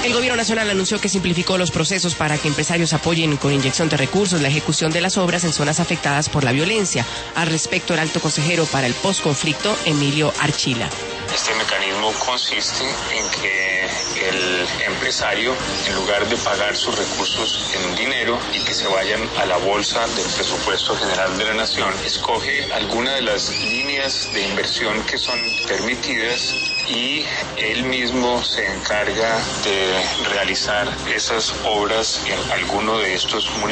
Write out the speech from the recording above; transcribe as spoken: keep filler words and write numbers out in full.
El gobierno nacional anunció que simplificó los procesos para que empresarios apoyen con inyección de recursos la ejecución de las obras en zonas afectadas por la violencia. Al respecto, el alto consejero para el postconflicto, Emilio Archila. Este mecanismo consiste en que el empresario, en lugar de pagar sus recursos en dinero y que se vayan a la bolsa del presupuesto general de la nación, escoge alguna de las líneas de inversión que son permitidas y él mismo se encarga de realizar esas obras en alguno de estos municipios.